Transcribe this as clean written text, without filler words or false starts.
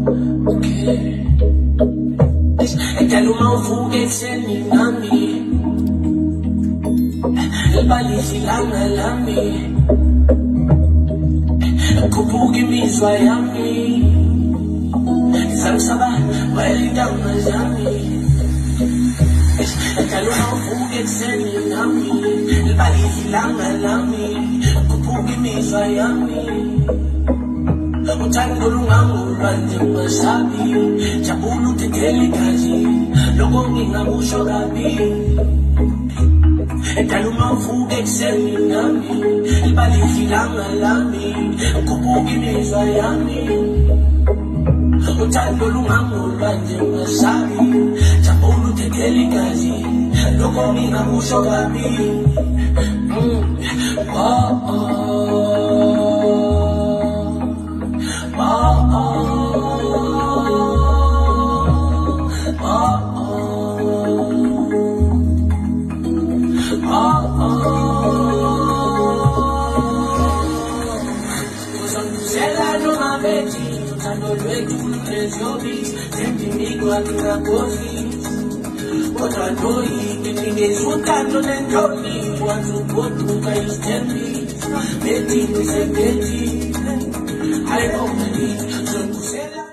Okay. Edala uma uvuka ekuseni nami libalihle ilanga lami khuphuka imizwa yami zangisaba wayelintanga zami edala uma uvuka ekuseni nami libalihle ilanga lami khuphuka imizwa yami uthando lungangolwa njengasabi jabula uthethele igazi lokho ngingakusho kabi edala uma uvuka ekuseni nami libalihle ilanga lami khuphuka imizwa yami uthando lungangolwa njengasabi jabula uthethele igazi lokho ngingakusho kabi Otra noy, que tienes un canto dentro de ti, cuando tú caes en mí, me tienes en ti, I don't believe,